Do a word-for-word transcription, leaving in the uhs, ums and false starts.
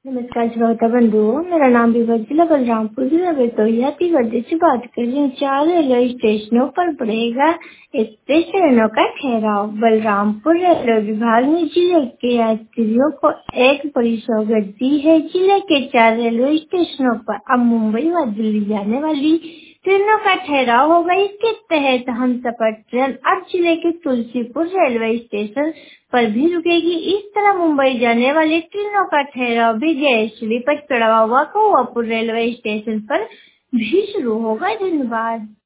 नमस्कार श्रोता बंधुओं, मेरा नाम विभा जिला बलरामपुर जिला बेतोया तिगड्डी से बात कर रही हूँ। चार रेलवे स्टेशनों पर बढ़ेगा एक्सप्रेस ट्रेनों का ठहराव। बलरामपुर रेलवे विभाग ने जिले के यात्रियों को एक बड़ी सौगात दी है। जिले के चार रेलवे स्टेशनों पर अब मुंबई व दिल्ली जाने वाली ट्रेनों का ठहराव होगा। इसके तहत हमसफर ट्रेन अब जिले के तुलसीपुर रेलवे स्टेशन पर भी रुकेगी। इस तरह मुंबई जाने वाली ट्रेनों का ठहराव भी जयश्री पचकड़वा व कौवापुर रेलवे स्टेशन पर भी शुरू होगा। धन्यवाद।